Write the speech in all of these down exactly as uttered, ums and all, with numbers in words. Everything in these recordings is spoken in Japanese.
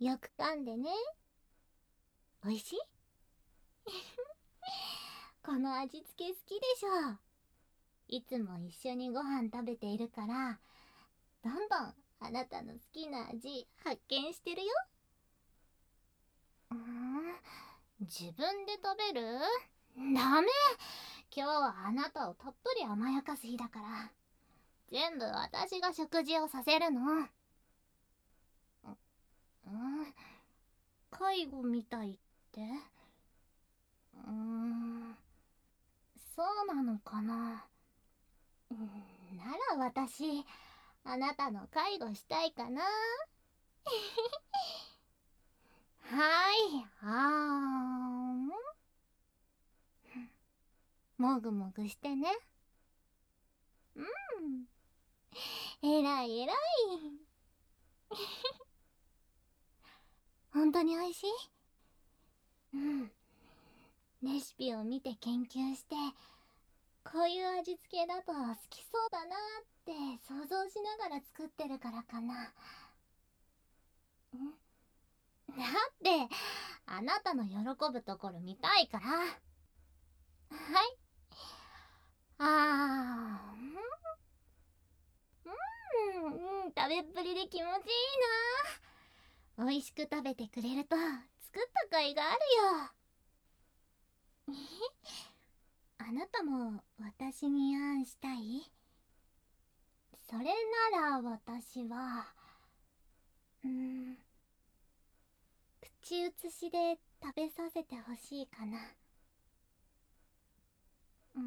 よく噛んでね。おいしい？この味付け好きでしょ。いつも一緒にご飯食べているから、どんどんあなたの好きな味発見してるよ。うーん、自分で食べる？ダメ。今日はあなたをたっぷり甘やかす日だから、全部私が食事をさせるの。うん、介護みたいって？うーん、そうなのかな。うん、なら私、あなたの介護したいかな。はい、あーん。もぐもぐしてね。うん。えらいえらい。本当に美味しい？うん。レシピを見て研究して、こういう味付けだと好きそうだなって想像しながら作ってるからかな。んだって、あなたの喜ぶところ見たいから。はい。あー、うん、うん、うん、食べっぷりで気持ちいいな。美味しく食べてくれると作った甲斐があるよ。あなたも私にあんしたい？それなら私は、うーん、口移しで食べさせてほしいかな。うん。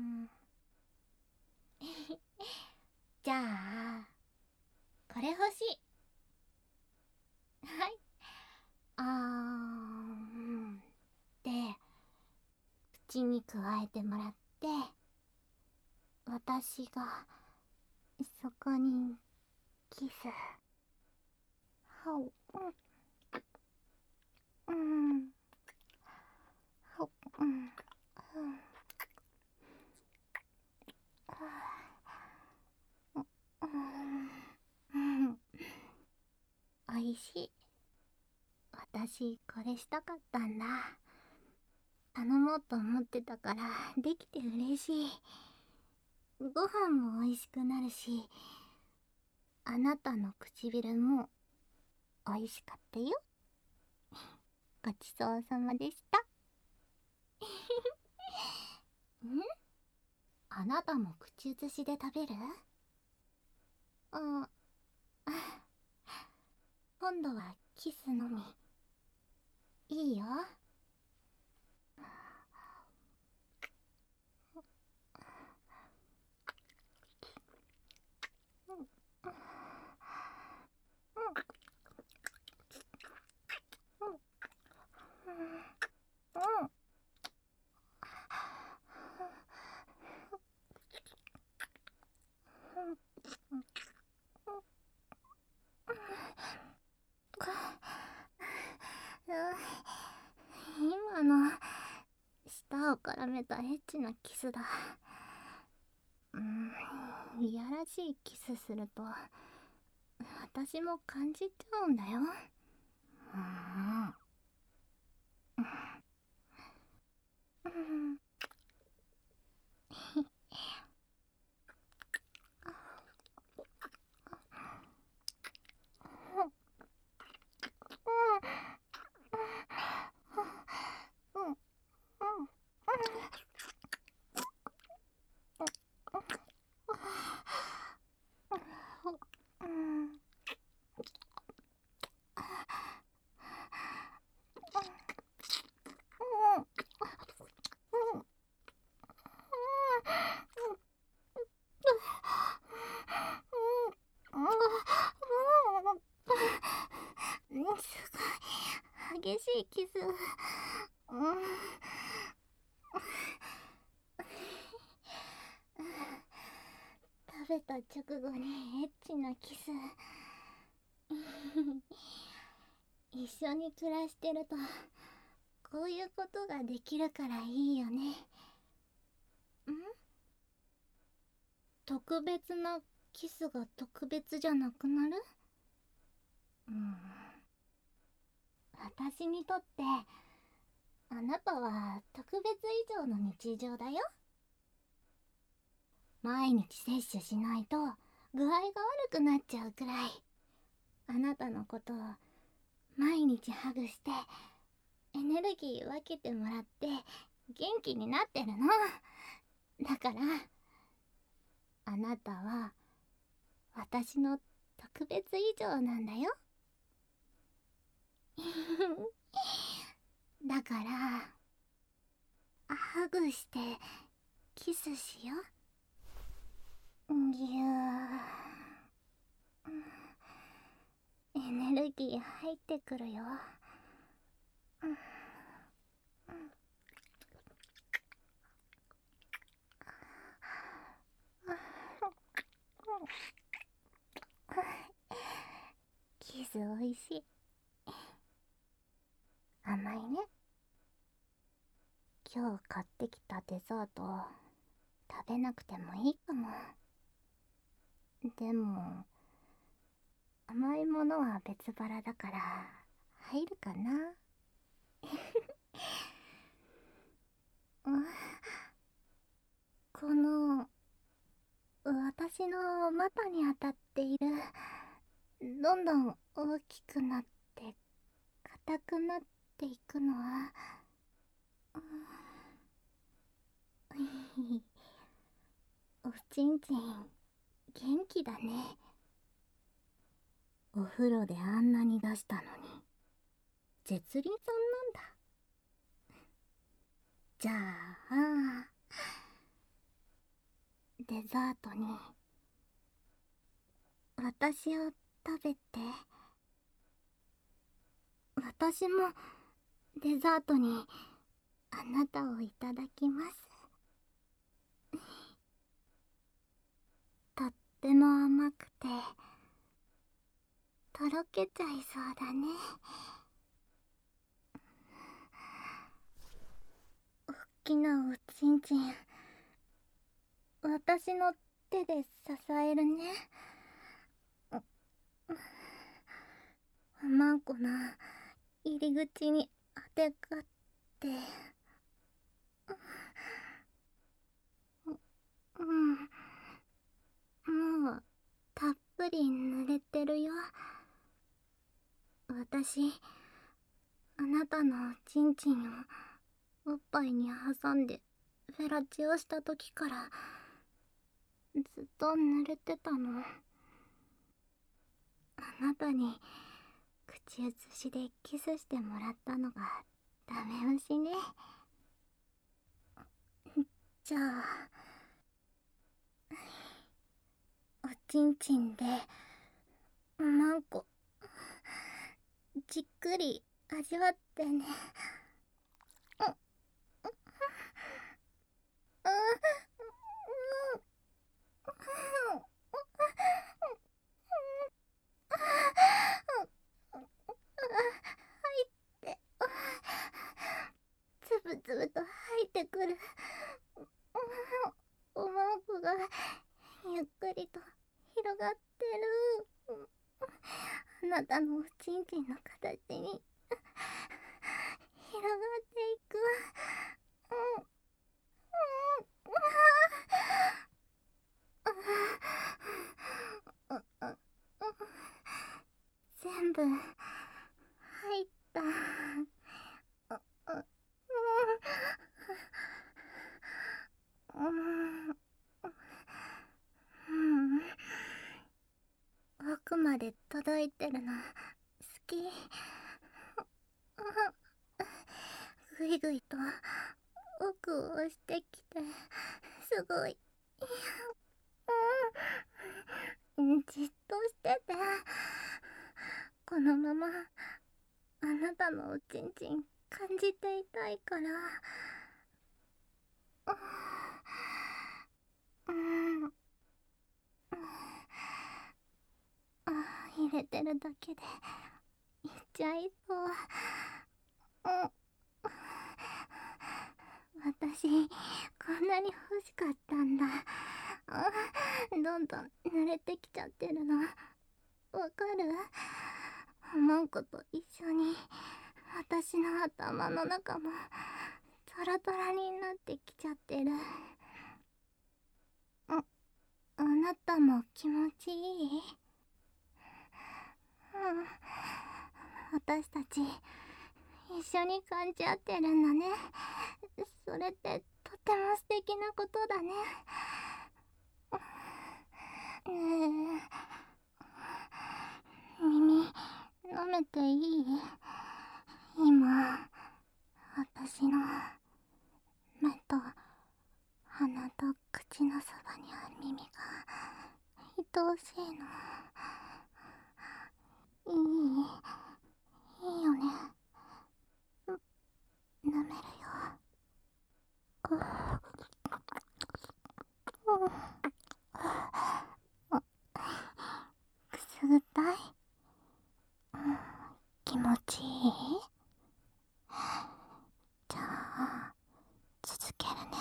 じゃあ、これ欲しい。はい。あー、うん。で、口にくわえてもらって、私がそこにキス。はお、うん、うん、はお、うん、うん、うん、おいしい。私これしたかったんだ。頼もうと思ってたからできて嬉しい。ご飯も美味しくなるし、あなたの唇も美味しかったよ。ごちそうさまでした。ん、あなたも口移しで食べる？あ、今度はキスのみ。いいよ。うん、うん、うん、うん、今の舌を絡めたエッチなキスだ。うん、いやらしいキスすると私も感じちゃうんだよ。うん、うん、うん、うん、うん、すごい激しいキス。うん、食べた直後にエッチなキス。一緒に暮らしてるとこういうことができるからいいよね。ん、特別なキスが特別じゃなくなる？うん、 私にとってあなたは特別以上の日常だよ。毎日摂取しないと具合が悪くなっちゃうくらい、あなたのことを毎日ハグしてエネルギー分けてもらって元気になってるの。だからあなたは私の特別以上なんだよ。だからハグしてキスしよう。ぎゅー。エネルギー入ってくるよ。キスおいしい。甘いね。今日買ってきたデザート食べなくてもいいかも。でも甘いものは別腹だから入るかな。この私の股に当たっている、どんどん大きくなって硬くなっていくのは、おちんちん元気だね。お風呂であんなに出したのに絶倫さんなんだ。じゃあデザートに私を食べて。私もデザートにあなたをいただきます。とっても甘くてとろけちゃいそうだね。おっきなおちんちん、私の手で支えるね。おまんこの入り口にあてがって。うん、もうたっぷり濡れてるよ。私あなたのおちんちんをおっぱいに挟んでフェラチオした時からずっと濡れてたの。あなたに口移しでキスしてもらったのがダメ押しね。じゃあおちんちんでおまんこじっくり味わってね。つぶつぶと入ってくるおまんこがゆっくりと広がってる。あなたのおちんちんの形に広がっていく。うん全部入った。奥まで届いてるの好き。ぐいぐいと奥を押してきてすごい。うんじっとしてて。このままあなたのおちんちん感じていたいから。うんあ入れてるだけでいっちゃいそう。うん私こんなに欲しかったんだ。どんどん濡れてきちゃってるのわかる？おまんこと一緒に私の頭の中もトラトラになってきちゃってる。あ、あなたも気持ちいい？うん、私たち一緒に感じ合ってるんだね。それってとても素敵なことだね。ねえ、耳舐めていい？今私の目と鼻と口のそばにある耳が愛おしいの。いい？いいよね。舐めるよ。くすぐったい？気持ちいい？じゃあ続けるね。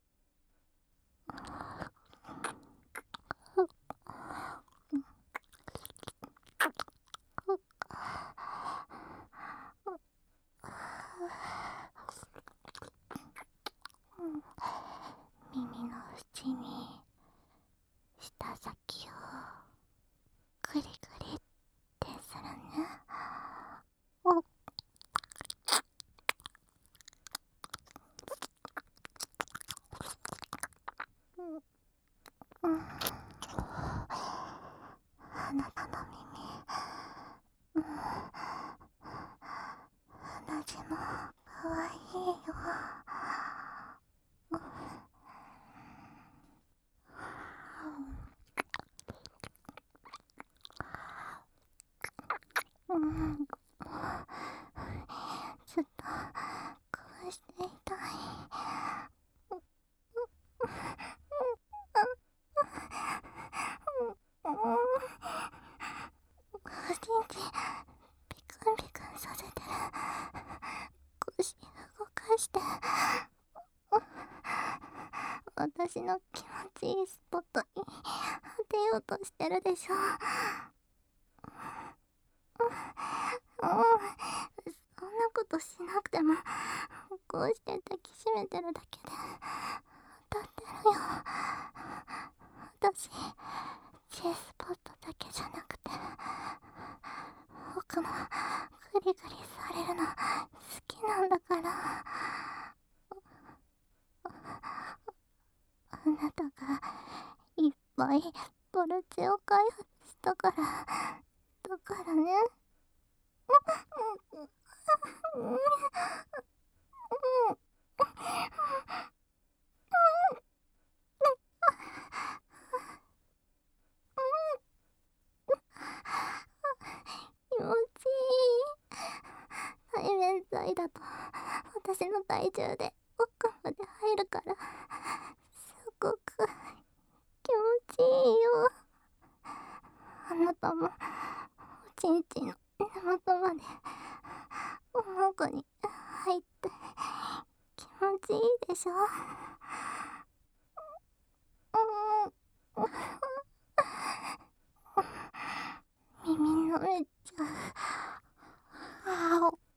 耳の縁に舌先をクリクリってするね。おっ、うん、あなたの耳、うん、鼻血もかわいいよ。うん、ずっとこうしていたい。おちんちんピクンピクンさせてる。腰動かして。私の気持ちいいスポットに当てようとしてるでしょ。うん、そんなことしなくてもこうして抱きしめてるだけで当たってるよ。私 G スポットだけじゃなくて僕もグリグリされるの好きなんだから。あなたがいっぱいポルチを開発したからだからね。気持ちいい。背面剤だと私の体重で奥まで入るからすごく気持ちいいよ。あなたもおちんちんの根元までおもこに入って気持ちいいでしょ。うん、耳のめっちゃう。あお、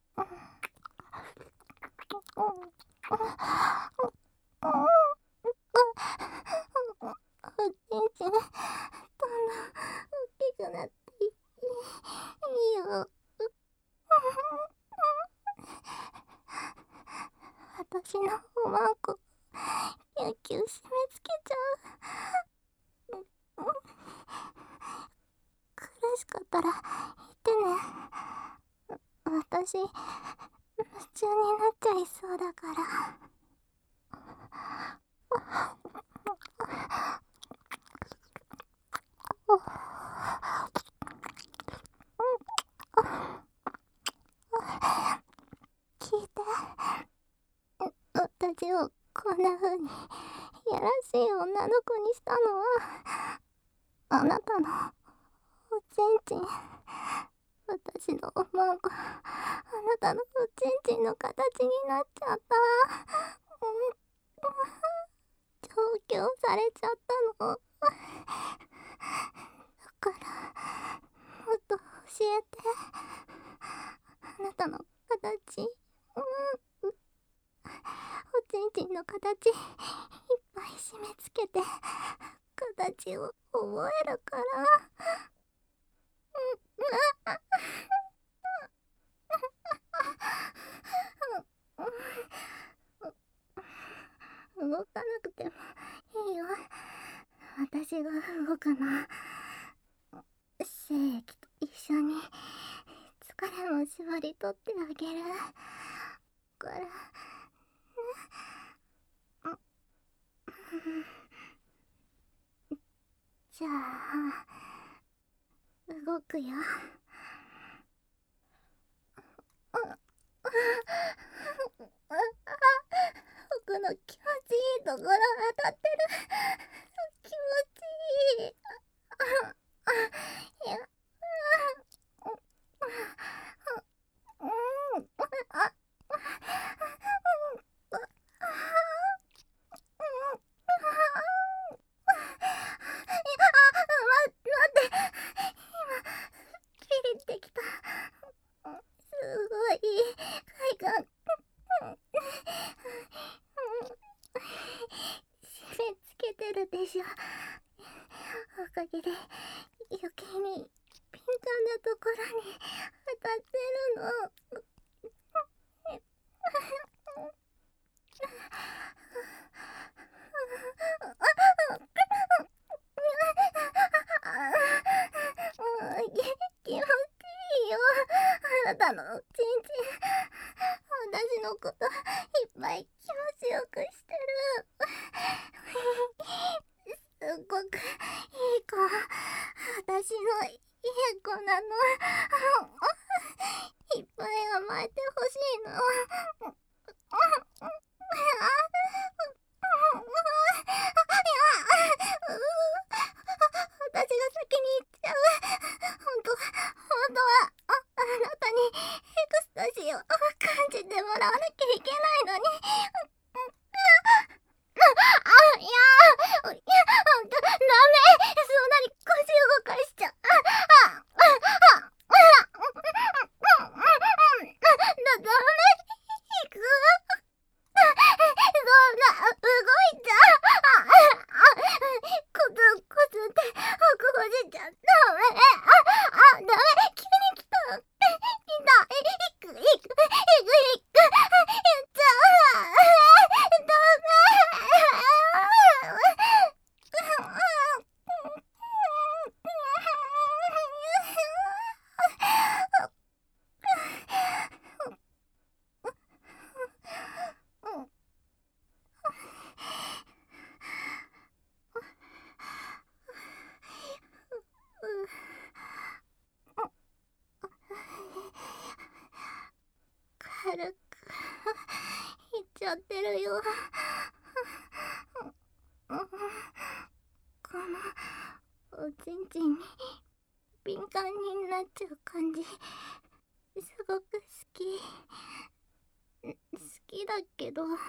おちんちんどんどん大きくなっていい、いいよ。私のおまんこキュッキュ締め付けちゃう。苦しかったら言ってね。私夢中になっちゃいそうだから。聞いて、私をこんな風にやらしい女の子にしたのはあなたのおちんちん。私のおまんこあなたのおちんちんの形になっちゃった。調教されちゃったの。だからもっと教えて。あなたの形、うん、おちんちんの形いっぱい締め付けて形を覚えるから。動かなくてもいいよ。私が動くの。精液と一緒に疲れも縛り取ってあげるから。じゃあ動くよ。僕の気持ちいいところ当たってる。気持ちいい。いや、でしょ。おかげで余計に敏感なところに当たってるの。気持ちいいよ。あなたのちんちん私のこといっぱい気持ちよくしてる。すっごくいい子。私のいい子なの。いっぱい甘えてほしいの。私が先に行っちゃう。本当は本当は あ, あなたにエクスタシーを感じてもらわなきゃいけないのに。あ、いや、いや、だ、ダメ。そんなに腰動かしちゃ。あ、あ、あ、あ、だ、ダメ。行く。そんな、動いちゃ。あ、あ、コツコツって、こじちゃダメ。あ、あ、ダメ。急に来た。来た。行く、行く、行く、行く。やっちゃう。ダメ。軽くいっちゃってるよ。このおちんちんに敏感になっちゃう感じすごく好き。好きだけど、も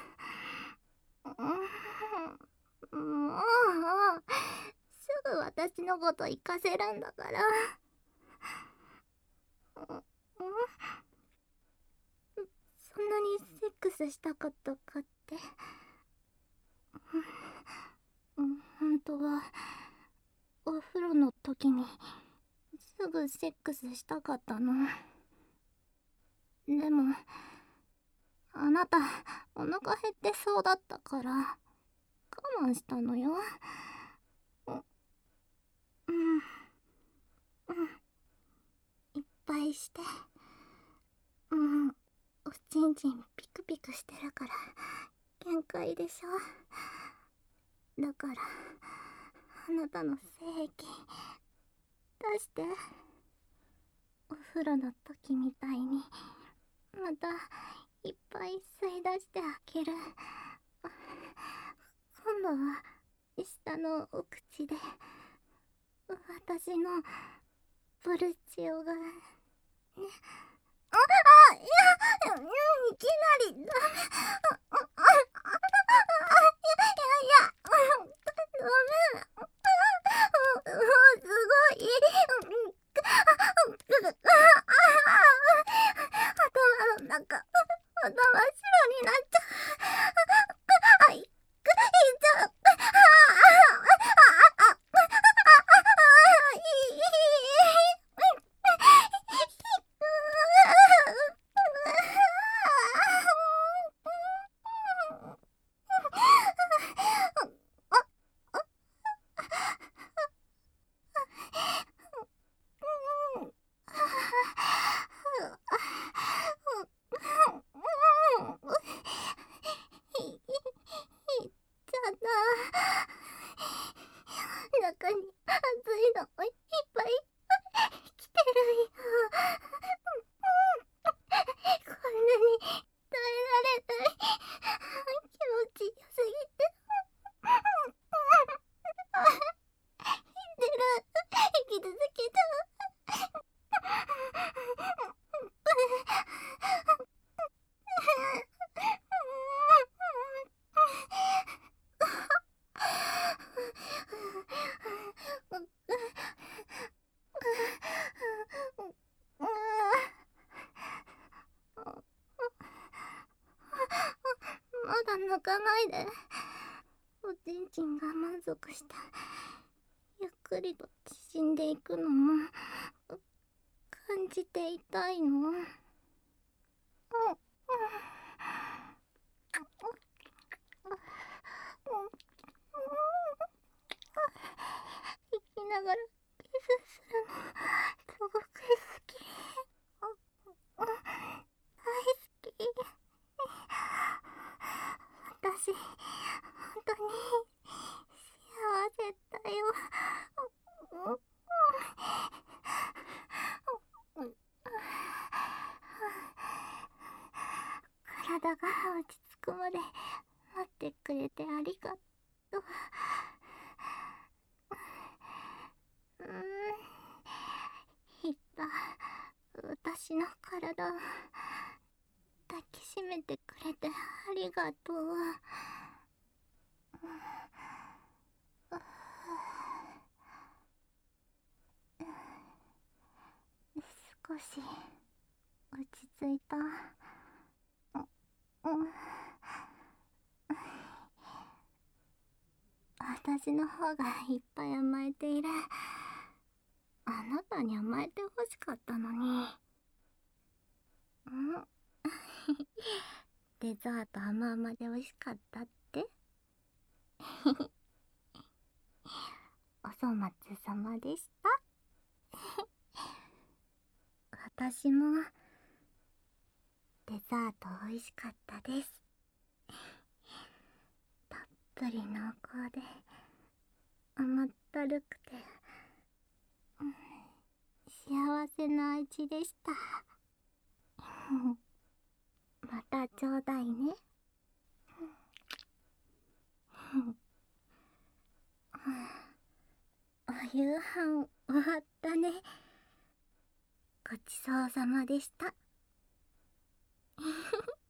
うすぐ私のこと行かせるんだから。そんなにセックスしたかったかって。本当はお風呂の時にすぐセックスしたかったの。でもあなたお腹減ってそうだったから我慢したのよ。うんうんいっぱいして。うんおちんちんピクピクしてるから限界でしょ。だからあなたの精液出して。お風呂の時みたいにまたいっぱい吸い出してあげる。今度は下のお口で私のボルチオがね。ああ、いや、いきなりダメ。あ、あ、あ、いやいやいや、ダメ。すごい。頭の中中に熱いのもいっぱい来てるよ。こんなに耐えられない。気持ちよすぎて。出る。息続けた。まだ泣かないで。おちんちんが満足したゆっくりと縮んでいくのも感じていたいの。うん生きながらキスするのすごく好き。大好き。私本当に幸せだよ。体が落ち着くまで待ってくれてありがとう。うーん、いった私の体を抱きしめてくれてありがとう。少し落ち着いた。私の方がいっぱい甘えている。あなたに甘えてほしかったのに。んデザート甘々で美味しかったってお粗末様でした。私もデザート美味しかったです。たっぷり濃厚で甘ったるくて、うん、幸せな味でした。またちょうだいね。お夕飯終わったね。ごちそうさまでした。